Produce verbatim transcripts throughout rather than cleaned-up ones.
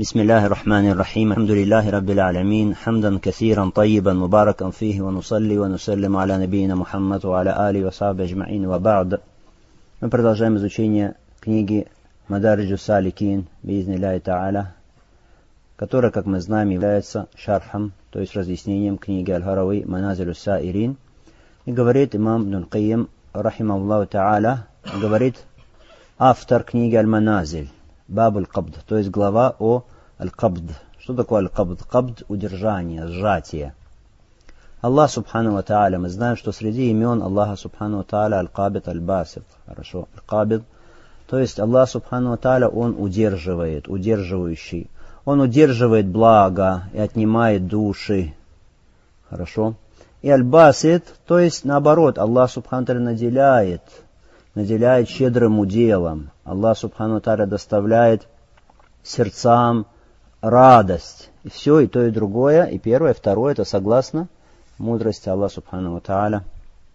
بسم الله الرحمن الرحيم الحمد لله رب العالمين حمدا كثيرا طيبا مباركا فيه ونصلي ونسلم على نبينا Мухаммад وعلى آله وصحبه أجمعين وبعد. Мы продолжаем изучение книги Мадариджу Саликин биизни-ллахи та'аля, которая, как мы знаем, является шархом, то есть разъяснением книги Аль-Харави Маназилю Саирин. И говорит имам Ибн Аль-Кайим рахимахуллаху та'аля, говорит автор книги Аль-Маназиль, Баб Аль-Кабд, то есть глава о Аль-Кабд. Что такое Аль-Кабд? Кабд — удержание, сжатие. Аллах Субхану ва Та'аля, мы знаем, что среди имен Аллаха Субхану ва Та'аля Аль-Кабид, Аль-Басид. Хорошо, Аль-Кабид. То есть Аллах Субхану ва Та'аля, Он удерживает, удерживающий. Он удерживает благо и отнимает души. Хорошо. И Аль-Басид, то есть наоборот, Аллах Субхану ва Та'аля наделяет, наделяет щедрым уделом. Аллах Субхану ва Та'аля доставляет сердцам радость. И все, и то, и другое, и первое, и второе, это согласно мудрости Аллаха Субхану ва Та'аля,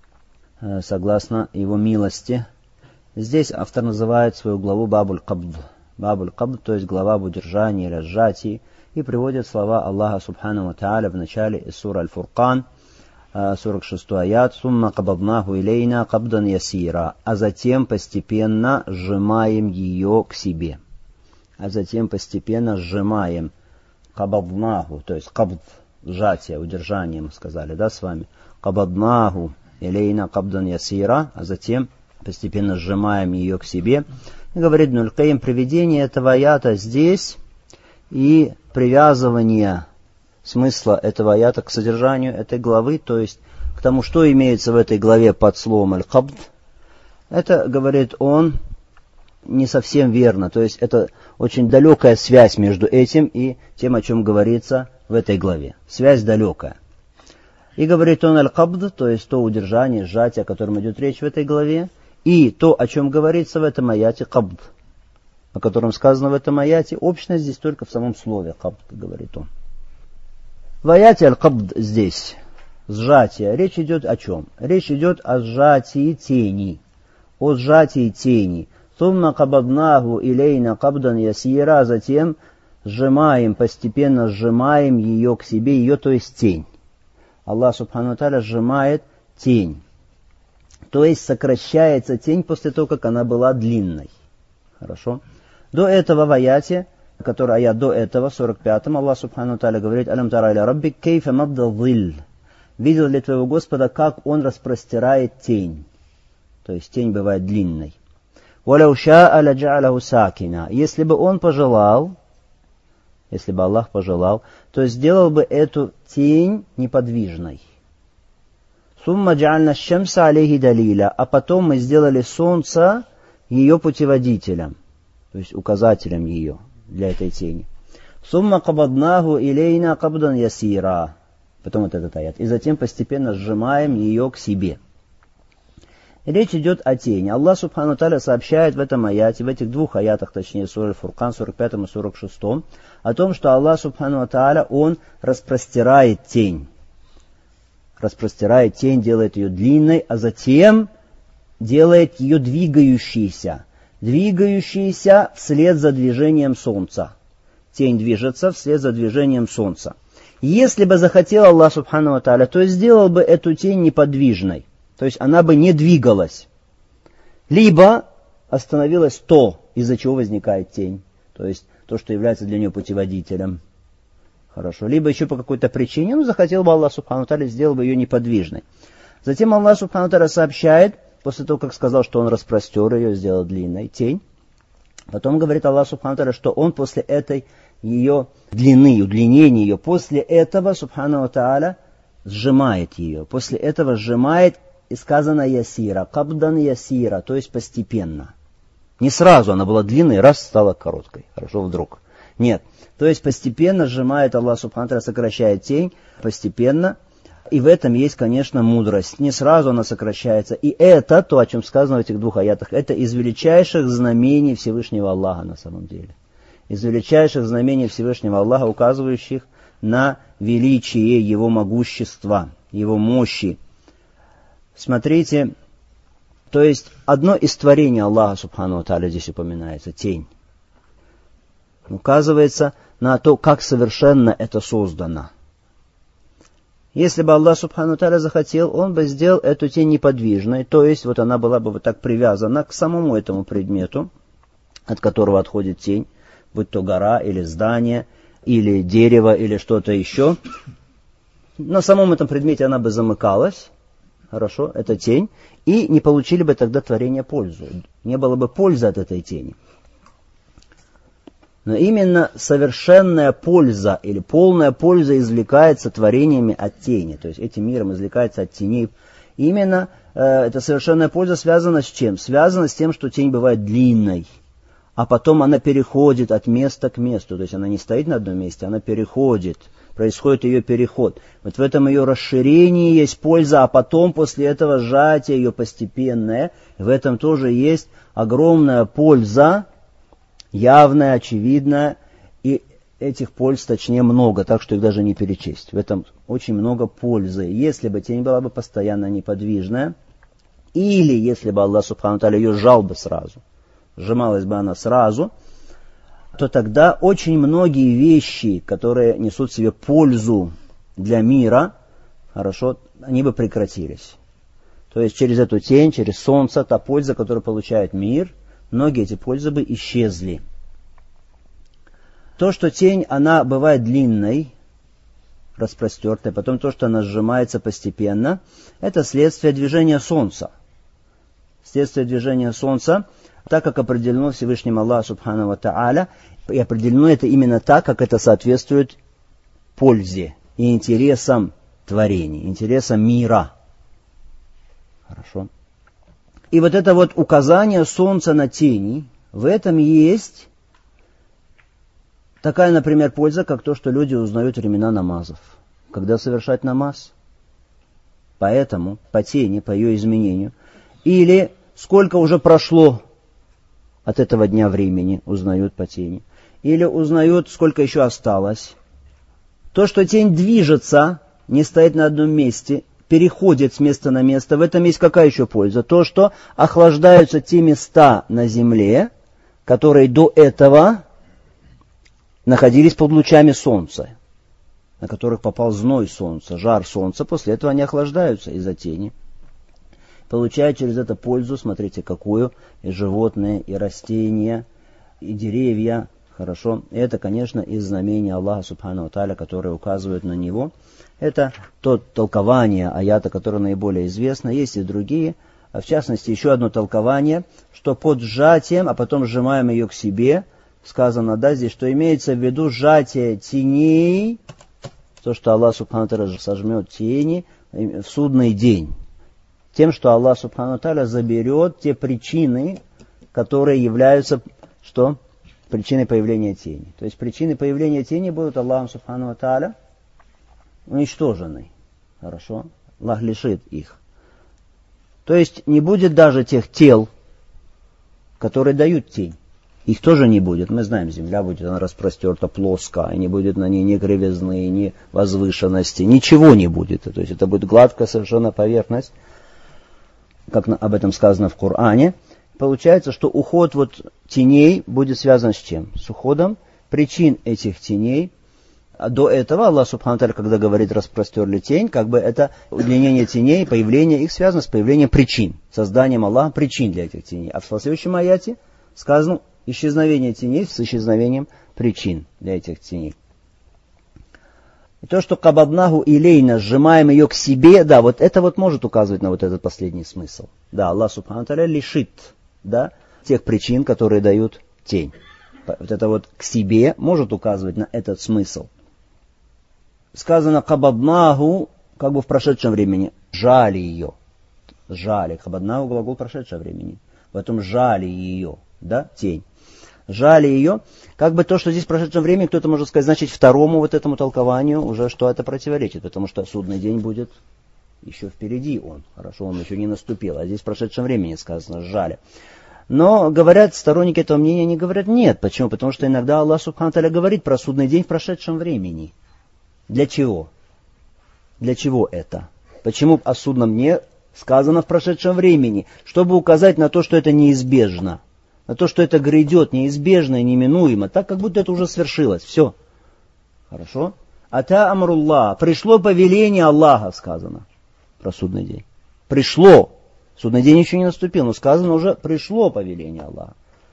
согласно Его милости. Здесь автор называет свою главу Бабуль Кабд. Бабуль Кабд, то есть глава об удержании или сжатии, и приводит слова Аллаха Субхану ва Та'аля в начале из сура Аль-Фуркан, сорок шестой аят, «Сумма кабаднаху илейна кабдан ясира», а затем постепенно сжимаем ее к себе. А затем постепенно сжимаем кабаднаху, то есть кабд, сжатие, удержание, мы сказали, да, с вами. Кабаднаху илейна кабдан ясира, а затем постепенно сжимаем ее к себе. И говорит Ибн Аль-Кайим, приведение этого аята здесь и привязывание смысла этого аята к содержанию этой главы, то есть к тому, что имеется в этой главе под словом аль-кабд, это, говорит он, не совсем верно. То есть это очень далекая связь между этим и тем, о чем говорится в этой главе. Связь далекая. И говорит он аль-кабд, то есть то удержание, сжатие, о котором идет речь в этой главе, и то, о чем говорится в этом аяте кабд, о котором сказано в этом аяте, общность здесь только в самом слове кабд, говорит он. В аяте аль-кабд здесь, сжатие, речь идет о чем? Речь идет о сжатии тени, о сжатии тени. «Сумма кабаднаху илейна кабдан ясира», затем сжимаем, постепенно сжимаем ее к себе, ее, то есть тень. Аллах Субхану ва Та'аля сжимает тень. То есть сокращается тень после того, как она была длинной. Хорошо. До этого в аяте, который аят до этого, в сорок пятом, Аллах Субхану ва Та'аля говорит: «Алям тара иля раббик кейфа мадда зилл». Видел ли твоего Господа, как Он распростирает тень? То есть тень бывает длинной. «Валяу ша'a ладжа'аляху сакина». Если бы Он пожелал, если бы Аллах пожелал, то сделал бы эту тень неподвижной. «Сумма джа'альна щамса алейхи далиля». А потом мы сделали солнце ее путеводителем, то есть указателем ее для этой тени. «Сумма кабаднаху илейна кабдан ясира». Потом вот этот аят. И затем постепенно сжимаем ее к себе. Речь идет о тени. Аллах Субхану ва Та'аля сообщает в этом аяте, в этих двух аятах, точнее, сура Аль-Фуркан, сорок пятом и сорок шестом, о том, что Аллах Субхану ва Та'аля, Он распростирает тень. Распростирает тень, делает ее длинной, а затем делает ее двигающейся. Двигающейся вслед за движением солнца. Тень движется вслед за движением солнца. Если бы захотел Аллах Субхану ва Та'аля, то сделал бы эту тень неподвижной. То есть она бы не двигалась. Либо остановилось то, из-за чего возникает тень. То есть то, что является для нее путеводителем. Хорошо. Либо еще по какой-то причине, ну, захотел бы Аллах Субхану ва Та'аля, сделал бы ее неподвижной. Затем Аллах Субхану ва Та'аля сообщает, после того, как сказал, что Он распростер ее, сделал длинной тень. Потом говорит Аллах Субхану ва Та'аля, что Он после этой ее длины, удлинения ее, после этого Субхану ва Та'аля сжимает ее. После этого сжимает, и сказано ясира, кабдан ясира, то есть постепенно. Не сразу она была длинной, раз стала короткой. Хорошо, вдруг. Нет. То есть постепенно сжимает Аллах Субхану ва Та'аля, сокращает тень, постепенно. И в этом есть, конечно, мудрость. Не сразу она сокращается. И это, то, о чем сказано в этих двух аятах, это из величайших знамений Всевышнего Аллаха на самом деле. Из величайших знамений Всевышнего Аллаха, указывающих на величие Его могущества, Его мощи. Смотрите, то есть одно из творений Аллаха Субхану ва Та'аля здесь упоминается, тень. Указывается на то, как совершенно это создано. Если бы Аллах Субхану ва Тааля захотел, Он бы сделал эту тень неподвижной, то есть вот она была бы вот так привязана к самому этому предмету, от которого отходит тень, будь то гора или здание, или дерево, или что-то еще. На самом этом предмете она бы замыкалась, хорошо, это тень, и не получили бы тогда творение пользу. Не было бы пользы от этой тени. Но именно совершенная польза или полная польза извлекается творениями от тени. То есть этим миром извлекается от теней. Именно э, эта совершенная польза связана с чем? Связана с тем, что тень бывает длинной, а потом она переходит от места к месту. То есть она не стоит на одном месте, она переходит. Происходит ее переход. Вот в этом ее расширении есть польза, а потом после этого сжатие ее постепенное. В этом тоже есть огромная польза, явная, очевидная, и этих польз, точнее, много, так что их даже не перечесть. В этом очень много пользы. Если бы тень была бы постоянно неподвижная, или если бы Аллах Субхану ва Тааля ее сжал бы сразу, сжималась бы она сразу, то тогда очень многие вещи, которые несут в себе пользу для мира, хорошо, они бы прекратились. То есть через эту тень, через солнце, та польза, которую получает мир, многие эти пользы бы исчезли. То, что тень, она бывает длинной, распростертой, потом то, что она сжимается постепенно, это следствие движения солнца. Следствие движения солнца, так как определено Всевышним Аллаху Субхану ва Тааля, и определено это именно так, как это соответствует пользе и интересам творений, интересам мира. Хорошо. И вот это вот указание солнца на тени, в этом есть такая, например, польза, как то, что люди узнают времена намазов. Когда совершать намаз? Поэтому, по тени, по ее изменению. Или сколько уже прошло от этого дня времени, узнают по тени. Или узнают, сколько еще осталось. То, что тень движется, не стоит на одном месте, переходит с места на место, в этом есть какая еще польза? То, что охлаждаются те места на земле, которые до этого находились под лучами солнца, на которых попал зной солнца, жар солнца, после этого они охлаждаются из-за тени. Получают через это пользу, смотрите, какую, и животные, и растения, и деревья, хорошо. И это, конечно, из знамения Аллаха Субхану ва Тааля, которые указывают на него. Это то толкование аята, которое наиболее известно. Есть и другие. В частности, еще одно толкование, что под сжатием, а потом сжимаем ее к себе, сказано, да, здесь, что имеется в виду сжатие теней, то, что Аллах Субхану ва Тааля сожмет тени в судный день. Тем, что Аллах Субхану ва Тааля заберет те причины, которые являются, что? Причиной появления тени. То есть причины появления тени будут Аллахом Субхану ва Тааля уничтожены. Хорошо? Аллах лишит их. То есть не будет даже тех тел, которые дают тень. Их тоже не будет. Мы знаем, земля будет она распростерта плоско, и не будет на ней ни кривизны, ни возвышенности, ничего не будет. То есть это будет гладкая совершенно поверхность, как об этом сказано в Коране. Получается, что уход вот теней будет связан с чем? С уходом причин этих теней. А до этого Аллах Субхану ва Тааля, когда говорит распростерли тень, как бы это удлинение теней, появление их связано с появлением причин, созданием Аллаха причин для этих теней. А в следующем аяте сказано исчезновение теней с исчезновением причин для этих теней. И то, что кабаднаху илейна, сжимаем ее к себе, да, вот это вот может указывать на вот этот последний смысл. Да, Аллах Субхану ва Тааля лишит, да, тех причин, которые дают тень. Вот это вот к себе может указывать на этот смысл. Сказано кабаднаху, как бы в прошедшем времени, жали ее. Жали. Кабаднаху глагол прошедшего времени. Поэтому жали ее, да, тень. Жали ее, как бы то, что здесь в прошедшем времени, кто-то может сказать, значит, второму вот этому толкованию уже что это противоречит, потому что судный день будет еще впереди он, хорошо, он еще не наступил, а здесь в прошедшем времени сказано, жали. Но говорят, сторонники этого мнения, они говорят, нет, почему? Потому что иногда Аллах Субхану ва Тааля говорит про судный день в прошедшем времени. Для чего? Для чего это? Почему о судном дне сказано в прошедшем времени? Чтобы указать на то, что это неизбежно. На то, что это грядет неизбежно и неминуемо, так как будто это уже свершилось. Все. Хорошо? Ата амруллах. Пришло повеление Аллаха, сказано про судный день. Пришло. Судный день еще не наступил, но сказано уже пришло повеление Аллаха.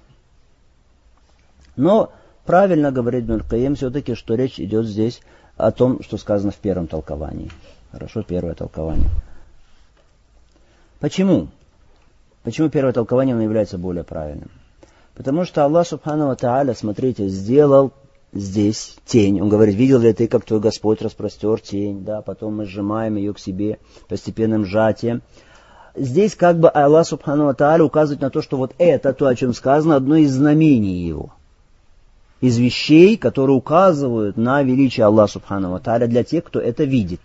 Но правильно говорит Ибн аль-Кайим все-таки, что речь идет здесь о том, что сказано в первом толковании. Хорошо, первое толкование. Почему? Почему первое толкование оно является более правильным? Потому что Аллах Субхану ва Тааля, смотрите, сделал здесь тень. Он говорит, видел ли ты, как твой Господь распростер тень? Да, потом мы сжимаем ее к себе постепенным сжатием. Здесь как бы Аллах Субхану ва Тааля указывает на то, что вот это, то, о чем сказано, одно из знамений его. Из вещей, которые указывают на величие Аллаха Субхану ва Тааля для тех, кто это видит.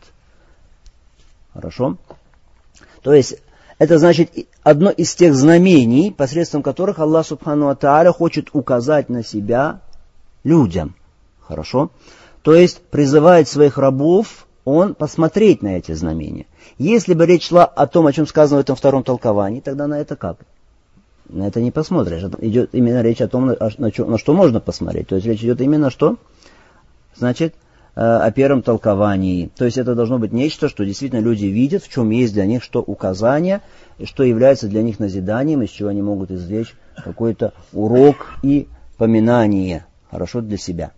Хорошо? То есть, это значит одно из тех знамений, посредством которых Аллах Субхану ва Тааля хочет указать на себя людям. Хорошо? То есть, призывает своих рабов, он посмотреть на эти знамения. Если бы речь шла о том, о чем сказано в этом втором толковании, тогда на это как? На это не посмотришь. Идет именно речь о том, на что, на что можно посмотреть. То есть, речь идет именно что? Значит, о первом толковании. То есть, это должно быть нечто, что действительно люди видят, в чем есть для них что указание, и что является для них назиданием, из чего они могут извлечь какой-то урок и поминание. Хорошо для себя.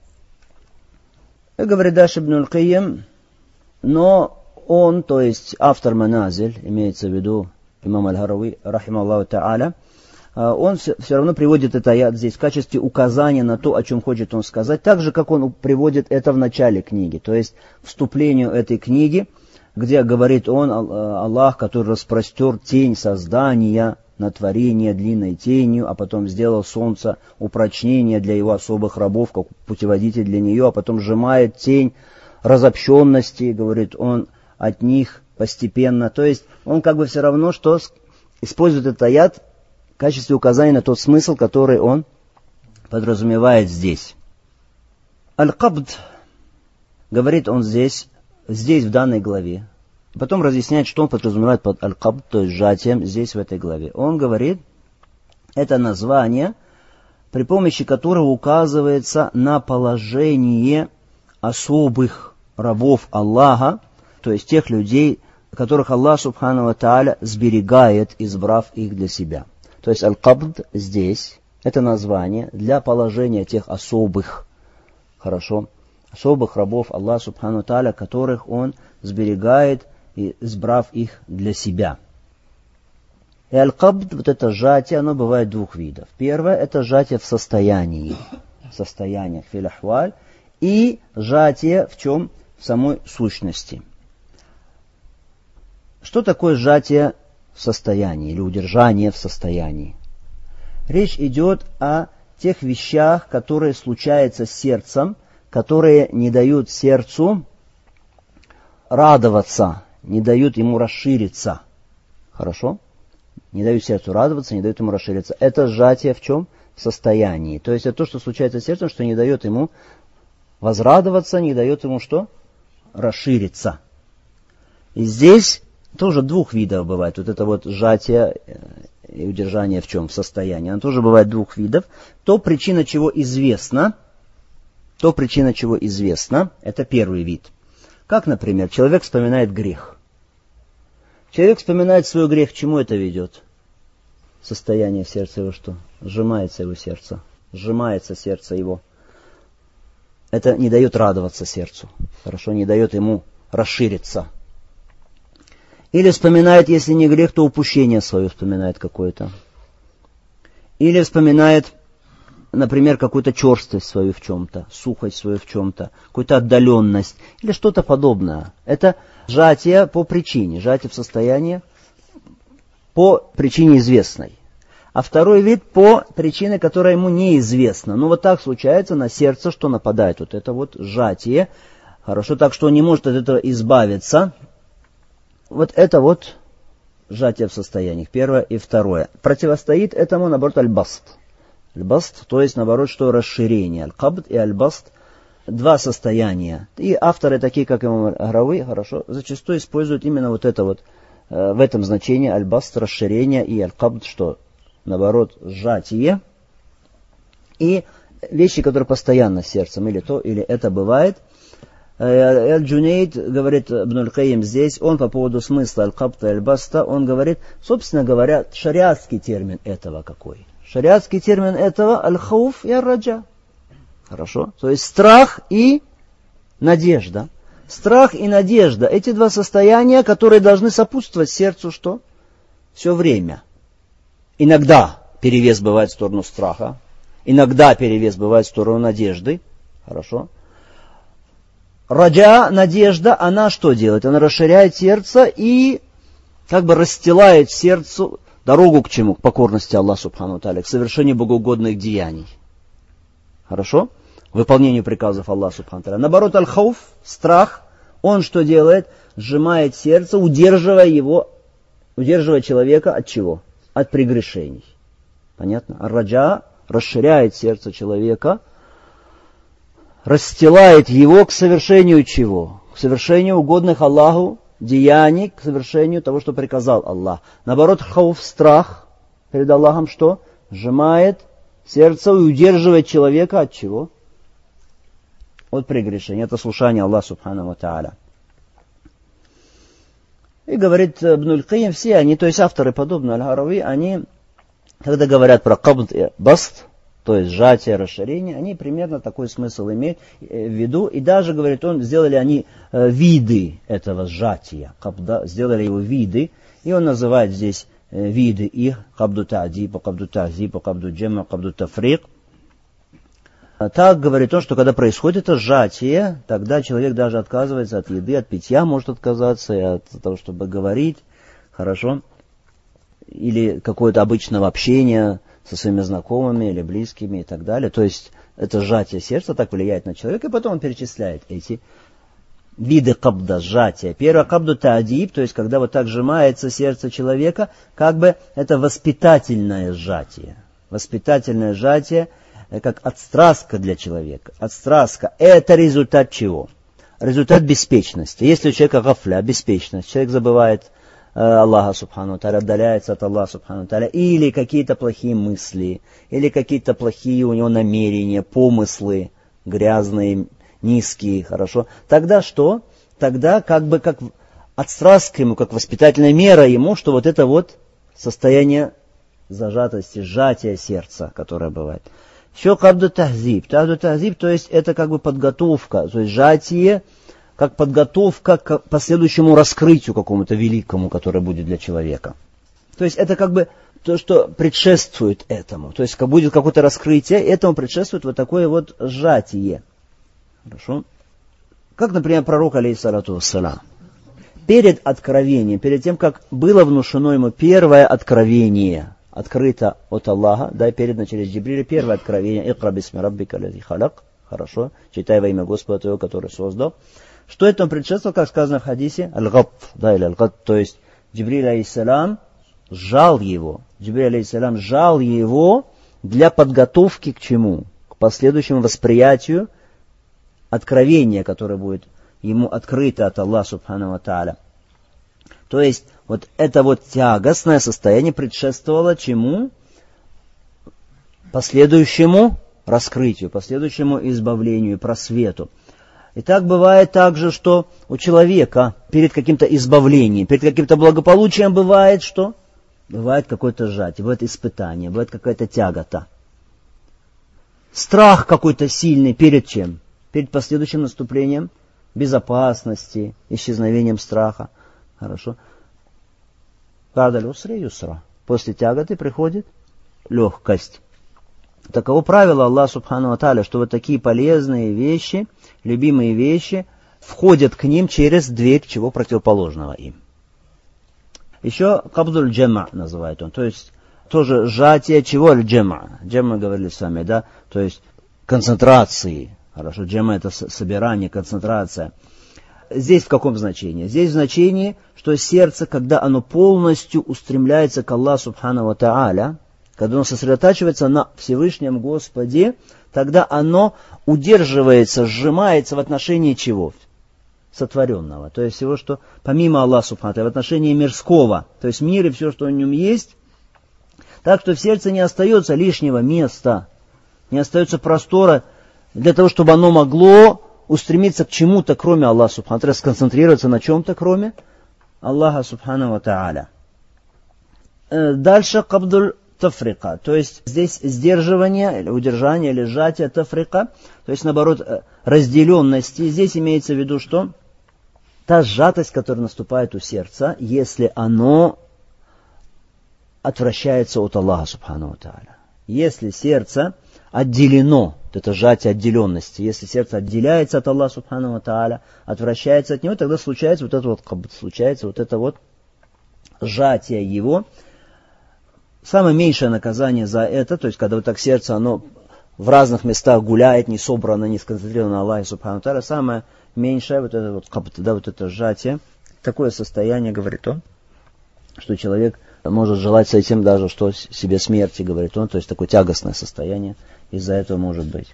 Как говорит дальше Ибн аль-Кайим, но он, то есть автор Маназиль, имеется в виду имам Аль-Харави, рахима Аллаху та'аля, он все, все равно приводит это аят здесь в качестве указания на то, о чем хочет он сказать, так же, как он приводит это в начале книги, то есть вступлению этой книги, где говорит он, Аллах, который распростер тень создания на творение длинной тенью, а потом сделал солнце упрочнение для его особых рабов, как путеводитель для нее, а потом сжимает тень разобщенности, говорит он, от них постепенно. То есть он как бы все равно, что использует этот аят в качестве указания на тот смысл, который он подразумевает здесь. Аль-Кабд, говорит он здесь, здесь в данной главе. Потом разъясняет, что он подразумевает под аль-кабд, то есть сжатием, здесь в этой главе. Он говорит, это название, при помощи которого указывается на положение особых рабов Аллаха, то есть тех людей, которых Аллах Субхану ва Тааля сберегает, избрав их для себя. То есть аль-кабд здесь, это название для положения тех особых, хорошо, особых рабов Аллаха Субхану ва Тааля, которых Он сберегает, и избрав их для себя. И аль-кабд, вот это сжатие, оно бывает двух видов. Первое, это сжатие в состоянии, в состояниях фил-ахваль, и сжатие в чем? В самой сущности. Что такое сжатие в состоянии или удержание в состоянии? Речь идет о тех вещах, которые случаются с сердцем, которые не дают сердцу радоваться, не дают ему расшириться. Хорошо? Не дают сердцу радоваться, не дают ему расшириться. Это сжатие в чем? В состоянии. То есть это то, что случается с сердцем, что не дает ему возрадоваться, не дает ему что? Расшириться. И здесь тоже двух видов бывает. Вот это вот сжатие и удержание в чем? В состоянии. Оно тоже бывает двух видов. То, причина чего известна, то, причина чего известна, это первый вид. Как, например, человек вспоминает грех. Человек вспоминает свой грех, к чему это ведет? Состояние в сердце его что? Сжимается его сердце. Сжимается сердце его. Это не дает радоваться сердцу. Хорошо, не дает ему расшириться. Или вспоминает, если не грех, то упущение свое вспоминает какое-то. Или вспоминает, например, какую-то черствость свою в чем-то, сухость свою в чем-то, какую-то отдаленность или что-то подобное. Это сжатие по причине, сжатие в состоянии по причине известной. А второй вид по причине, которая ему неизвестна. Ну вот так случается на сердце, что нападает. Вот это вот сжатие. Хорошо, так что он не может от этого избавиться. Вот это вот сжатие в состояниях. Первое и второе. Противостоит этому, наоборот, аль-баст. Аль-баст, то есть, наоборот, что расширение. Аль-кабд и аль-баст – два состояния. И авторы, такие как имам Аль-Харави, хорошо, зачастую используют именно вот это вот, э, в этом значении аль-баст – расширение, и аль-кабд, что, наоборот, сжатие. И вещи, которые постоянно с сердцем, или то, или это бывает. Аль-Джунейд говорит, Ибн аль-Кайим здесь, он по поводу смысла аль-Кабта и аль-Баста, он говорит, собственно говоря, шариатский термин этого какой? Шариатский термин этого аль-Хауф и аль-Раджа. Хорошо? То есть страх и надежда. Страх и надежда. Эти два состояния, которые должны сопутствовать сердцу что? Все время. Иногда перевес бывает в сторону страха. Иногда перевес бывает в сторону надежды. Хорошо? Раджа, надежда, она что делает? Она расширяет сердце и как бы расстилает сердцу дорогу к чему? К покорности Аллаху Субхану Тааля, к совершению богоугодных деяний. Хорошо? Выполнению приказов Аллаха Субхану Тааля. Наоборот, аль-хауф, страх, он что делает? Сжимает сердце, удерживая его, удерживая человека от чего? От прегрешений. Понятно? Ар-раджа расширяет сердце человека, расстилает его к совершению чего? К совершению угодных Аллаху деяний, к совершению того, что приказал Аллах. Наоборот, хауф, страх перед Аллахом что? Сжимает сердце и удерживает человека от чего? От прегрешения. Это слушание Аллаха Субхану ва Тааля. И говорит Ибн аль-Кайим, все они, то есть авторы подобные Аль-Харави, они, когда говорят про кабд и баст, то есть сжатие, расширение, они примерно такой смысл имеют в виду. И даже, говорит он, сделали они э, виды этого сжатия. Кабда, сделали его виды. И он называет здесь э, виды их. Кабду та'диб, кабду тазиб, кабду джемма, кабду тафрик. Так говорит он, что когда происходит это сжатие, тогда человек даже отказывается от еды, от питья может отказаться, и от того, чтобы говорить. Хорошо. Или какое-то обычного общения со своими знакомыми или близкими и так далее. То есть это сжатие сердца так влияет на человека, и потом он перечисляет эти виды кабда, сжатия. Первое кабду та'диб, то есть когда вот так сжимается сердце человека, как бы это воспитательное сжатие. Воспитательное сжатие, как отстраска для человека. Отстраска. Это результат чего? Результат беспечности. Если у человека гафля, беспечность, человек забывает Аллаха Субхану Тааля, отдаляется от Аллаха Субхану Тааля, или какие-то плохие мысли, или какие-то плохие у него намерения, помыслы, грязные, низкие, хорошо. Тогда что? Тогда как бы как отстраска ему, как воспитательная мера ему, что вот это вот состояние зажатости, сжатия сердца, которое бывает. Еще кабду тахзиб. Кабду тахзиб, то есть это как бы подготовка, то есть сжатие, как подготовка к последующему раскрытию какому-то великому, которое будет для человека. То есть это как бы то, что предшествует этому. То есть как будет какое-то раскрытие, этому предшествует вот такое вот сжатие. Хорошо? Как, например, пророк, алейхиссалату вассалям. Перед откровением, перед тем, как было внушено ему первое откровение, открыто от Аллаха, да, передано через Джибриля, первое откровение, «Икра бисми раббика лази халак», хорошо, читай во имя Господа твоего, который создал. Что этому предшествовало, как сказано в хадисе, аль-габ, да, или аль-габ, то есть Джибриль алейхиссалам сжал его, Джибриль алейхиссалам сжал его для подготовки к чему? К последующему восприятию откровения, которое будет ему открыто от Аллаха Субхану ва Тааля. То есть, вот это вот тягостное состояние предшествовало чему? Последующему раскрытию, последующему избавлению, просвету. И так бывает также, что у человека перед каким-то избавлением, перед каким-то благополучием бывает что? Бывает какое-то сжатие, бывает испытание, бывает какая-то тягота. Страх какой-то сильный перед чем? Перед последующим наступлением безопасности, исчезновением страха. Хорошо. Ба'даль усри юсра. После тяготы приходит легкость. Таково правило Аллаха Субхану ва Тааля, что вот такие полезные вещи, любимые вещи, входят к ним через дверь чего противоположного им. Еще кабдуль джама называет он, то есть тоже сжатие чего аль-джама. Джама говорили с вами, да, то есть концентрации. Хорошо, джама это собирание, концентрация. Здесь в каком значении? Здесь в значении, что сердце, когда оно полностью устремляется к Аллаху Субхану ва Тааля, когда оно сосредотачивается на Всевышнем Господе, тогда оно удерживается, сжимается в отношении чего? Сотворенного. То есть всего, что помимо Аллаха Субхану ва Тааля, в отношении мирского. То есть мир и все, что в нем есть. Так что в сердце не остается лишнего места не остается простора для того, чтобы оно могло устремиться к чему-то, кроме Аллаха Субхану ва Тааля, сконцентрироваться на чем-то, кроме Аллаха Субхану ва Тааля. Дальше кабдуль тафрика, то есть здесь сдерживание, или удержание, или сжатие тафрика, то есть наоборот разделенности. Здесь имеется в виду, что та сжатость, которая наступает у сердца, если оно отвращается от Аллаха Субхану ва Тааля. Если сердце отделено, это сжатие отделенности, если сердце отделяется от Аллаха Субхану ва Тааля, отвращается от него, тогда случается вот это вот, случается вот это вот сжатие его. Самое меньшее наказание за это, то есть когда вот так сердце, оно в разных местах гуляет, не собрано, не сконцентрировано на Аллахе Субхану ва Тааля, самое меньшее вот это вот, да, вот это сжатие, такое состояние, говорит он, что человек может желать с этим даже, что себе смерти, говорит он, то есть такое тягостное состояние из-за этого может быть.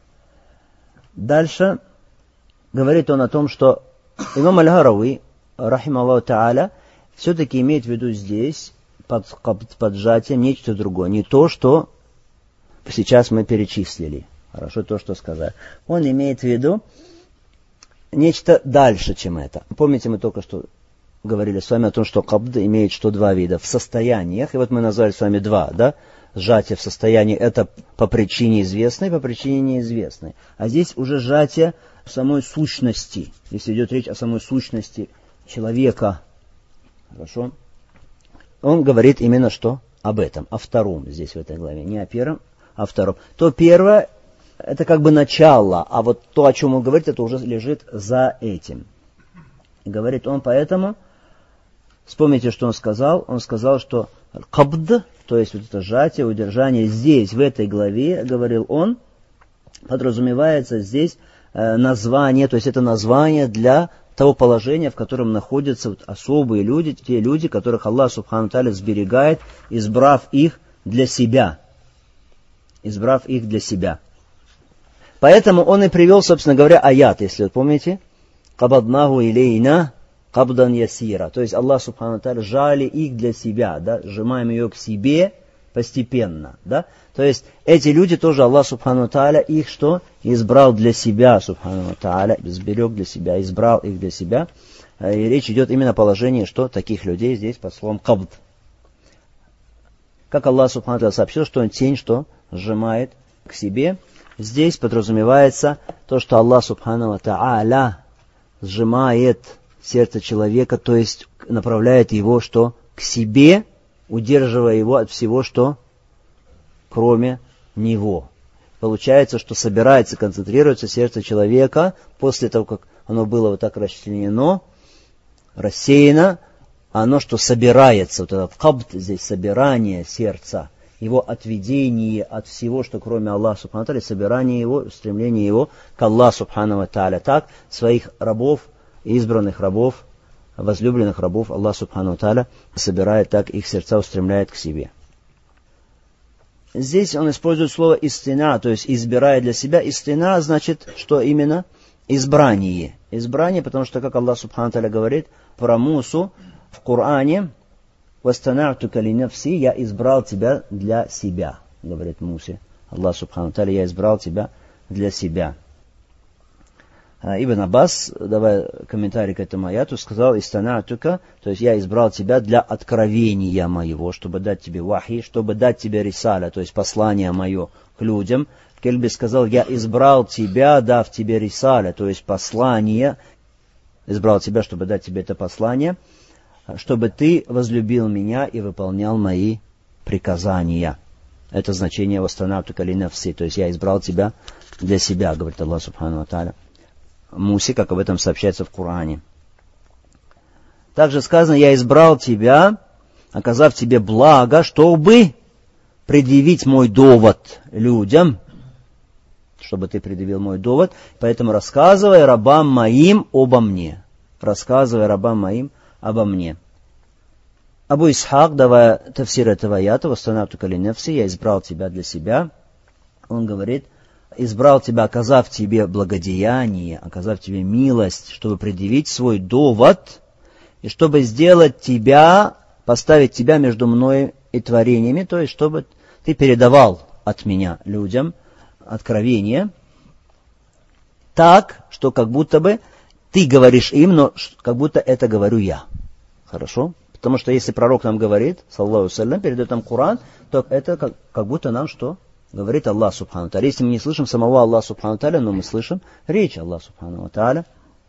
Дальше говорит он о том, что имам Аль-Гарауи, рахималлаху та'аля, все-таки имеет в виду здесь под, под сжатием нечто другое, не то, что сейчас мы перечислили. Хорошо, то, что сказали. Он имеет в виду нечто дальше, чем это. Помните, мы только что говорили с вами о том, что кабд имеет что два вида в состояниях, и вот мы назвали с вами два, да? Сжатие в состоянии это по причине известной, по причине неизвестной. А здесь уже сжатие в самой сущности, если идет речь о самой сущности человека. Хорошо? Он говорит именно что? Об этом, о втором здесь в этой главе, не о первом, а о втором. То первое, это как бы начало, а вот то, о чем он говорит, это уже лежит за этим. Говорит он поэтому, вспомните, что он сказал. Он сказал, что кабд, то есть вот это сжатие, удержание, здесь, в этой главе, говорил он, подразумевается здесь э, название, то есть это название для того положения, в котором находятся вот особые люди, те люди, которых Аллах Субхану Тааля сберегает, избрав их для себя. Избрав их для себя. Поэтому он и привел, собственно говоря, аят, если вы помните, «Кабаднаху илейна кабдан ясира». То есть Аллах Субхану Тааля жали их для себя, да, сжимаем ее к себе постепенно. Да? То есть эти люди тоже Аллах Субхану Тааля их что? Избрал для себя, Субхану Тааля, сберег для себя, избрал их для себя. И речь идет именно о положении, что таких людей здесь под словом кабд. Как Аллах Субхану Тааля сообщил, что он тень, что сжимает к себе. Здесь подразумевается то, что Аллах Субхану Тааля сжимает сердце человека, то есть направляет его что? К себе, удерживая его от всего, что кроме него. Получается, что собирается, концентрируется сердце человека после того, как оно было вот так расчленено, рассеяно, оно что собирается, вот этот кабд здесь, собирание сердца, его отведение от всего, что кроме Аллаха Субхану ва Тааля, собирание его, стремление его к Аллаху Субхану ва Тааля. Так своих рабов, избранных рабов, возлюбленных рабов Аллах Субхану ва Тааля собирает, так их сердца устремляет к себе. Здесь он использует слово «истина», то есть избирая для себя. «Истина» значит, что именно? Избрание. Избрание, потому что, как Аллах Субхану ва Тааля говорит про Мусу в Коране, «Вастанартука ли нафси», я избрал тебя для себя, говорит Мусе. Аллах Субхану ва Тааля, я избрал тебя для себя. Ибн Аббас, давая комментарий к этому аяту, сказал «Истанатука», то есть я избрал тебя для откровения моего, чтобы дать тебе вахи, чтобы дать тебе рисаля, то есть послание мое к людям. Кельби сказал «Я избрал тебя, дав тебе рисаля», то есть послание, избрал тебя, чтобы дать тебе это послание, чтобы ты возлюбил меня и выполнял мои приказания. Это значение «Вастанатука ли нафси», то есть я избрал тебя для себя, говорит Аллах Субхану ва Тааля Мусе, как об этом сообщается в Коране. Также сказано, я избрал тебя, оказав тебе благо, чтобы предъявить мой довод людям, чтобы ты предъявил мой довод, поэтому рассказывай рабам моим обо мне. Рассказывай рабам моим обо мне. Абу Исхак, давая тафсир этого аята, «Вастанатука ли нафси», я избрал тебя для себя, он говорит, избрал тебя, оказав тебе благодеяние, оказав тебе милость, чтобы предъявить свой довод, и чтобы сделать тебя, поставить тебя между мной и творениями, то есть чтобы ты передавал от меня людям откровение так, что как будто бы ты говоришь им, но как будто это говорю я. Хорошо? Потому что если пророк нам говорит, саллаллаху алейхи ва саллям, передает нам Коран, то это как, как будто нам что? Говорит Аллах субхану тааля. Если мы не слышим самого Аллаха субхану тааля, но мы слышим речь Аллаха субхану тааля.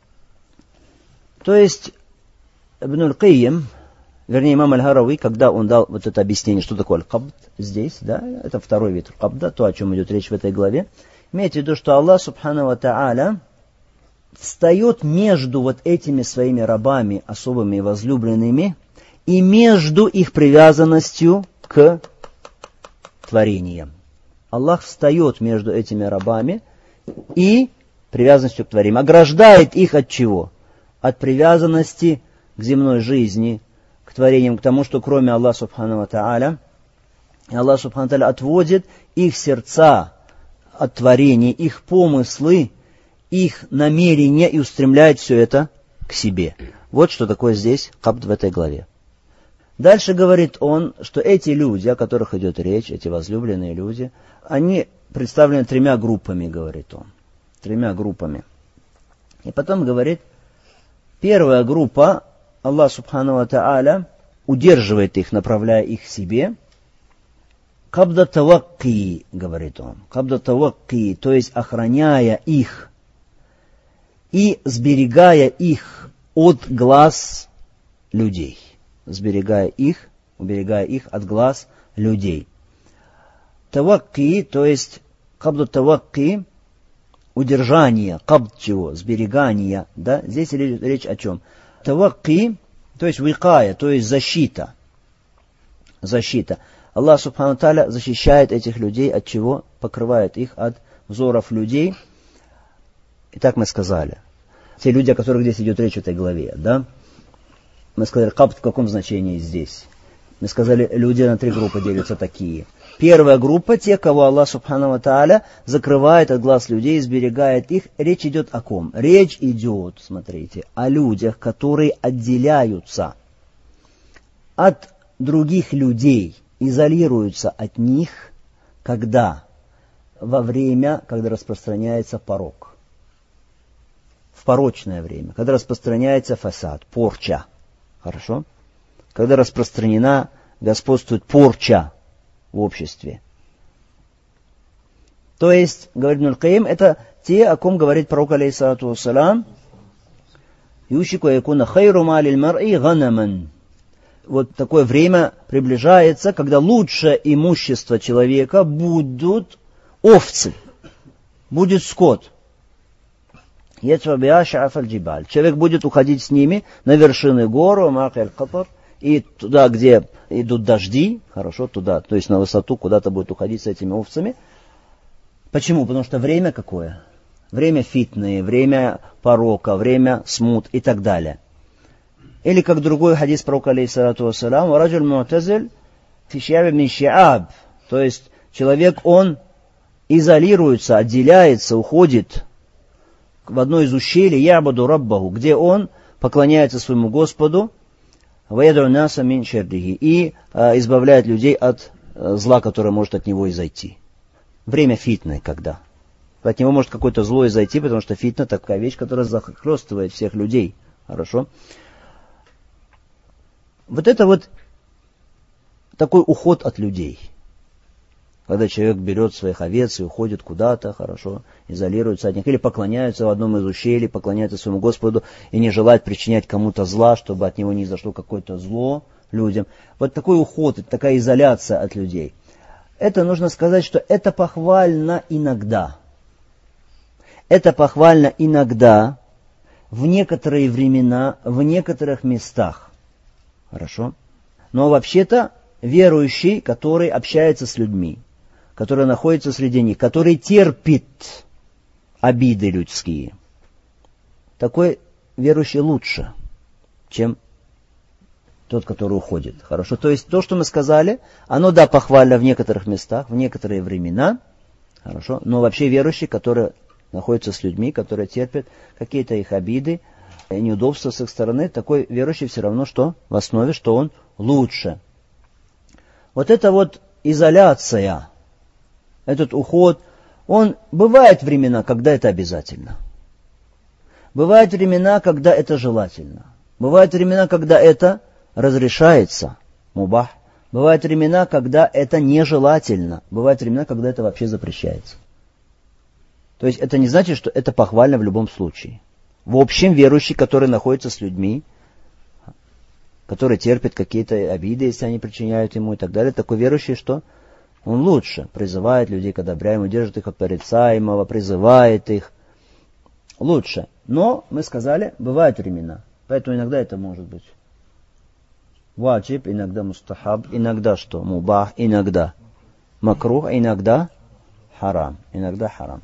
То есть Ибн аль-Кайим, вернее имам аль-Харави, когда он дал вот это объяснение, что такое аль-Кабд здесь, да, это второй вид Кабда, то, о чем идет речь в этой главе, имеется в виду, что Аллах субхану тааля встает между вот этими своими рабами, особыми и возлюбленными, и между их привязанностью к творениям. Аллах встает между этими рабами и привязанностью к творениям. Ограждает их от чего? От привязанности к земной жизни, к творениям, к тому, что кроме Аллаха субхану ва тааля, Аллах субхану ва тааля отводит их сердца от творений, их помыслы, их намерения и устремляет все это к себе. Вот что такое здесь кабд в этой главе. Дальше говорит он, что эти люди, о которых идет речь, эти возлюбленные люди, они представлены тремя группами, говорит он. Тремя группами. И потом говорит, первая группа, Аллах субхану ва тааля удерживает их, направляя их к себе. Кабда тавакки, говорит он. Кабда тавакки, то есть охраняя их и сберегая их от глаз людей. Сберегая их, уберегая их от глаз людей. Тавакки, то есть кабду тавакки, удержание, кабд чего, сберегание, да, здесь речь, речь о чем? Тавакки, то есть викая, то есть защита. Защита. Аллах субхану тааля защищает этих людей от чего? Покрывает их от взоров людей. И так мы сказали. Те люди, о которых здесь идет речь в этой главе, да? Мы сказали, кабд в каком значении здесь? Мы сказали, люди на три группы делятся такие. Первая группа, те, кого Аллах субхану ва тааля закрывает от глаз людей, сберегает их. Речь идет о ком? Речь идет, смотрите, о людях, которые отделяются от других людей, изолируются от них, когда? Во время, когда распространяется порок. В порочное время, когда распространяется фасад, порча. Хорошо? Когда распространена, господствует порча в обществе. То есть, говорит Ибн аль-Кайим, это те, о ком говорит пророк, алейхиссалату вассалам, «Юшику якуна хайру малил мар'i ганаман». Вот такое время приближается, когда лучшее имущество человека будут овцы, будет скот. Человек будет уходить с ними на вершины гор, и туда, где идут дожди, хорошо, туда, то есть на высоту, куда-то будет уходить с этими овцами. Почему? Потому что время какое? Время фитны, время порока, время смут и так далее. Или как другой хадис пророка, алейхиссалату вассалам, «Вараджуль му'тазиль фи ши'аб мин ши'аб». То есть человек, он изолируется, отделяется, уходит в одно из ущелий «Ябаду раббаху», где он поклоняется своему Господу, «Ваяду'у наса мин шаррихи», и а, избавляет людей от а, зла, которое может от него изойти. Время фитны, когда? От него может какое-то зло изойти, потому что фитна такая вещь, которая захлестывает всех людей. Хорошо? Вот это вот такой уход от людей. Когда человек берет своих овец и уходит куда-то, хорошо, изолируется от них, или поклоняется в одном из ущелий, поклоняется своему Господу и не желает причинять кому-то зла, чтобы от него не изошло какое-то зло людям. Вот такой уход, такая изоляция от людей. Это нужно сказать, что это похвально иногда. Это похвально иногда, в некоторые времена, в некоторых местах. Хорошо? Но вообще-то верующий, который общается с людьми, который находится среди них, который терпит обиды людские, такой верующий лучше, чем тот, который уходит. Хорошо? То есть то, что мы сказали, оно, да, похвально в некоторых местах, в некоторые времена, хорошо? Но вообще верующий, который находится с людьми, которые терпят какие-то их обиды, неудобства с их стороны, такой верующий все равно, что в основе, что он лучше. Вот это вот изоляция, этот уход Он, бывают времена, когда это обязательно. Бывают времена, когда это желательно. Бывают времена, когда это разрешается, мубах. Бывают времена, когда это нежелательно. Бывают времена, когда это вообще запрещается. То есть это не значит, что это похвально в любом случае. В общем, верующий, который находится с людьми, который терпит какие-то обиды, если они причиняют ему и так далее, такой верующий, что он лучше призывает людей к одобряемому, держит их от порицаемого, призывает их. Лучше. Но, мы сказали, бывают времена. Поэтому иногда это может быть ваджиб, иногда мустахаб, иногда что? Мубах, иногда макрух, иногда харам. Иногда харам.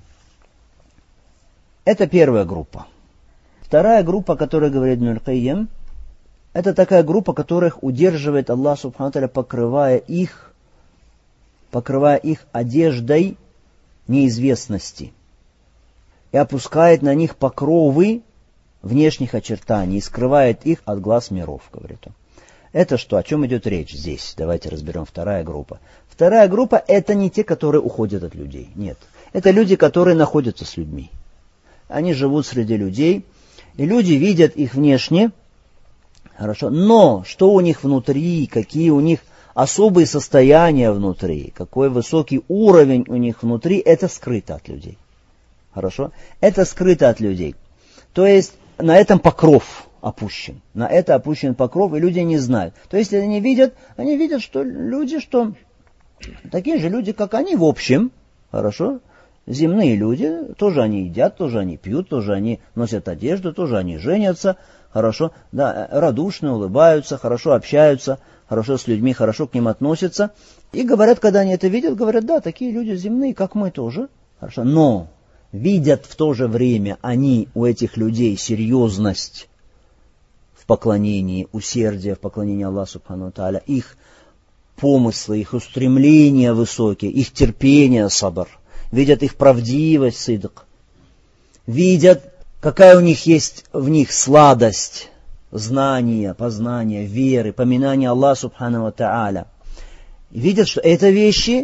Это первая группа. Вторая группа, о которой говорит Ибн аль-Кайим, это такая группа, которых удерживает Аллах Субхану ва Тааля, покрывая их, покрывая их одеждой неизвестности и опускает на них покровы внешних очертаний и скрывает их от глаз миров, говорит он. Это что? О чем идет речь здесь? Давайте разберем. Вторая группа. Вторая группа — это не те, которые уходят от людей. Нет. Это люди, которые находятся с людьми. Они живут среди людей, и люди видят их внешне, хорошо, но что у них внутри, какие у них особые состояния внутри, какой высокий уровень у них внутри, это скрыто от людей. Хорошо? Это скрыто от людей. То есть на этом покров опущен. На это опущен покров, и люди не знают. То есть если они видят, они видят, что люди, что такие же люди, как они в общем, хорошо, земные люди, тоже они едят, тоже они пьют, тоже они носят одежду, тоже они женятся, хорошо, да, радушно улыбаются, хорошо общаются, хорошо с людьми, хорошо к ним относятся. И говорят, когда они это видят, говорят, да, такие люди земные, как мы тоже. Хорошо, но видят в то же время они у этих людей серьезность в поклонении, усердие в поклонении Аллаху Субхану ва Тааля, их помыслы, их устремления высокие, их терпение, сабр, видят их правдивость, сидк, видят, какая у них есть в них сладость, знания, познания, веры, поминания Аллаха Субхану ва Тааля. Видят, что это вещи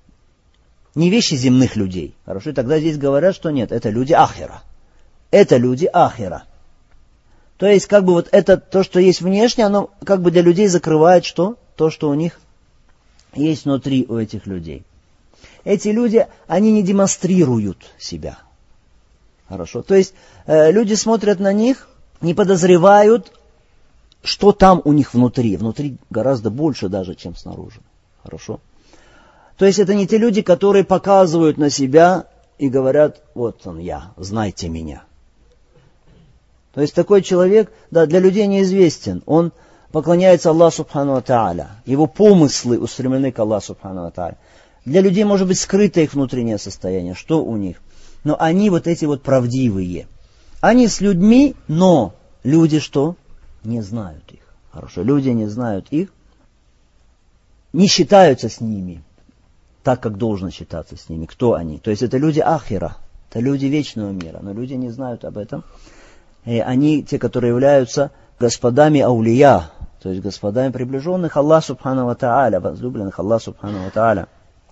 не вещи земных людей. Хорошо, и тогда здесь говорят, что нет, это люди ахира. Это люди ахира. То есть, как бы вот это, то, что есть внешне, оно как бы для людей закрывает что? То, что у них есть внутри у этих людей. Эти люди, они не демонстрируют себя. Хорошо. То есть, э, люди смотрят на них, не подозревают, что там у них внутри. Внутри гораздо больше даже, чем снаружи. Хорошо. То есть, это не те люди, которые показывают на себя и говорят, вот он я, знайте меня. То есть, такой человек, да, для людей неизвестен. Он поклоняется Аллаху Субхану ва Тааля. Его помыслы устремлены к Аллаху Субхану ва Тааля. Для людей может быть скрыто их внутреннее состояние, что у них. Но они вот эти вот правдивые. Они с людьми, но люди что? Не знают их. Хорошо, люди не знают их, не считаются с ними, так как должно считаться с ними. Кто они? То есть это люди ахира, это люди вечного мира, но люди не знают об этом. И они те, которые являются господами аулия, то есть господами приближенных Аллаху Субхану ва Тааля, возлюбленных Аллаху Субхану ва Тааля.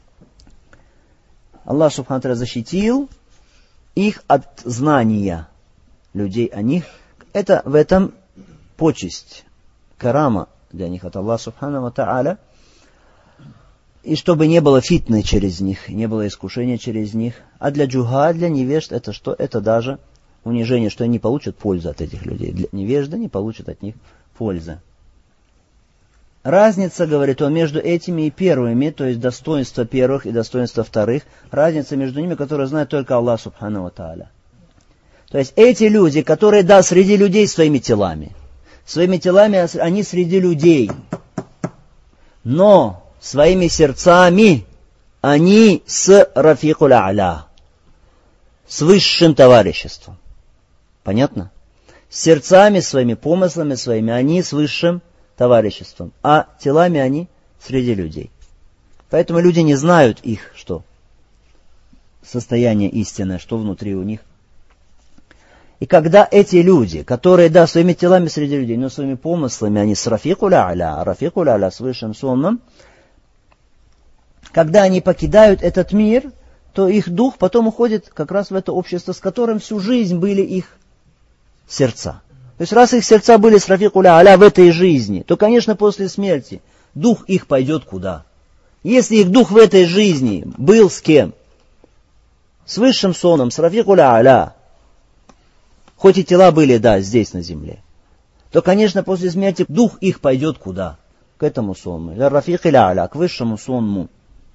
Аллах Субхану ва Тааля защитил их от знания людей о них. Это в этом почесть, карама для них от Аллаха Субхану ва Тааля. И чтобы не было фитны через них, не было искушения через них. А для джуха, для невежд, это что? Это даже унижение, что они не получат пользы от этих людей. Для невежды не получат от них пользы. Разница, говорит он, между этими и первыми, то есть достоинство первых и достоинство вторых, разница между ними, которую знает только Аллах Субхану ва Тааля. То есть эти люди, которые, да, среди людей своими телами, своими телами они среди людей, но своими сердцами они с Рафикуль А'ля, с высшим товариществом. Понятно? С сердцами своими, помыслами своими они с высшим товариществом, а телами они среди людей. Поэтому люди не знают их, что состояние истинное, что внутри у них. И когда эти люди, которые, да, своими телами среди людей, но своими помыслами, они с Рафикуль А'ля, Рафикуль А'ля, с высшим сонмом, когда они покидают этот мир, то их дух потом уходит как раз в это общество, с которым всю жизнь были их сердца. То есть раз их сердца были с Рафикуль А'ля в этой жизни, то, конечно, после смерти дух их пойдет куда? Если их дух в этой жизни был с кем? С высшим соном, с Рафикуль А'ля, хоть и тела были, да, здесь на земле, то, конечно, после смерти дух их пойдет куда? К этому сонму. Рафикуль А'ля, к высшему сонму.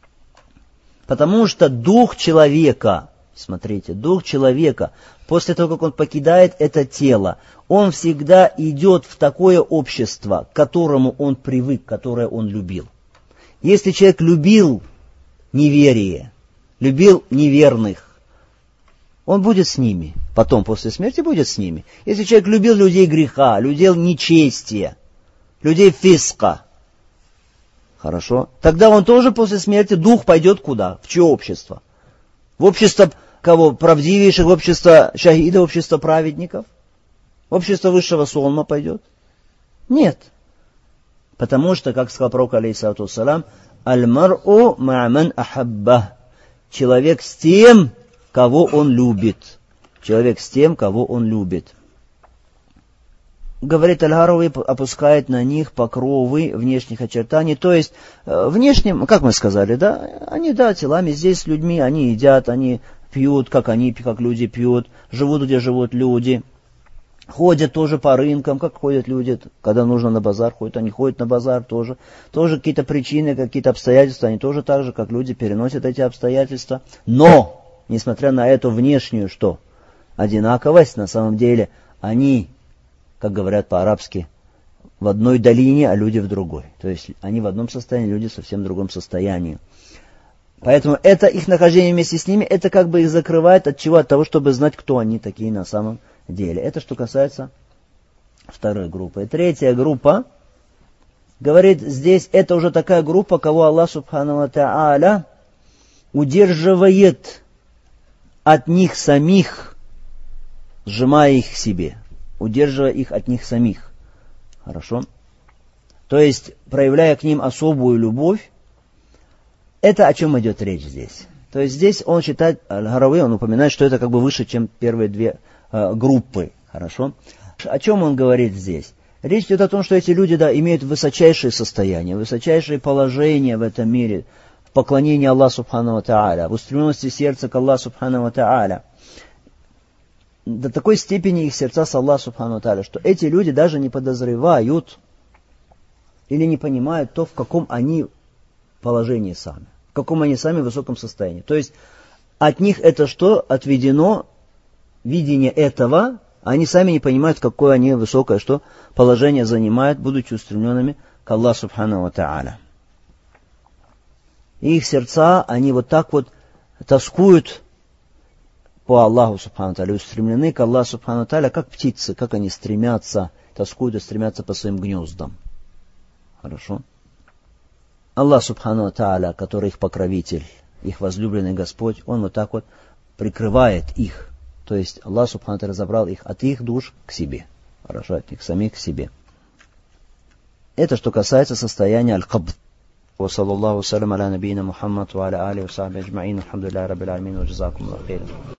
Потому что дух человека, смотрите, дух человека, после того, как он покидает это тело, он всегда идет в такое общество, к которому он привык, которое он любил. Если человек любил неверие, любил неверных, он будет с ними. Потом, после смерти, будет с ними. Если человек любил людей греха, людей нечестия, людей фиска, хорошо, тогда он тоже после смерти, дух пойдет куда? В чье общество? В общество кого? Правдивейших, в общество шахида, в общество праведников? В общество высшего сонма пойдет? Нет. Потому что, как сказал пророк, алейхиссалату вассалям, «Аль-мар'у ма'ман ахабба». Человек с тем, кого он любит. Человек с тем, кого он любит. Говорит Аль-Харави, опускает на них покровы внешних очертаний. То есть, внешним, как мы сказали, да, они, да, телами здесь с людьми, они едят, они пьют, как они, как люди пьют, живут, где живут люди. Ходят тоже по рынкам, как ходят люди, когда нужно на базар ходят, они ходят на базар тоже. Тоже какие-то причины, какие-то обстоятельства, они тоже так же, как люди, переносят эти обстоятельства. Но, несмотря на эту внешнюю, что? Одинаковость, на самом деле, они, как говорят по-арабски, в одной долине, а люди в другой. То есть, они в одном состоянии, люди в совсем другом состоянии. Поэтому это их нахождение вместе с ними, это как бы их закрывает от чего? От того, чтобы знать, кто они такие на самом деле. Это что касается второй группы. Третья группа, говорит здесь, это уже такая группа, кого Аллах Субхану ва Тааля удерживает от них самих, сжимая их к себе, удерживая их от них самих. Хорошо? То есть, проявляя к ним особую любовь. Это о чем идет речь здесь. То есть здесь он считает, Аль-Харави, он упоминает, что это как бы выше, чем первые две э, группы. Хорошо? О чем он говорит здесь? Речь идет о том, что эти люди, да, имеют высочайшее состояние, высочайшее положение в этом мире, в поклонении Аллаху Субхану ва Тааля, в устремленности сердца к Аллаху Субхану ва Тааля. До такой степени их сердца с Аллаху Субхану ва Тааля, что эти люди даже не подозревают или не понимают то, в каком они положении сами, в каком они сами высоком состоянии. То есть от них это что? Отведено видение этого, они сами не понимают, какое они высокое что положение занимают, будучи устремленными к Аллаху Субхану ва Тааля. И их сердца, они вот так вот тоскуют по Аллаху Субхану ва Тааля, устремлены к Аллаху Субхану ва Тааля, как птицы, как они стремятся, тоскуют и стремятся по своим гнездам. Хорошо? Аллах Субхану ва Тааля, который их покровитель, их возлюбленный Господь, Он вот так вот прикрывает их. То есть Аллах Субхану ва Тааля забрал их от их душ к себе. Хорошо, от них самих к себе. Это что касается состояния аль-кабд. Ва саллаллаху салям аля набийна Мухаммад ва аля али ва сахби аджмаин. Алхамдулиллахи раббил аламин ва джазакум Аллаху хейран.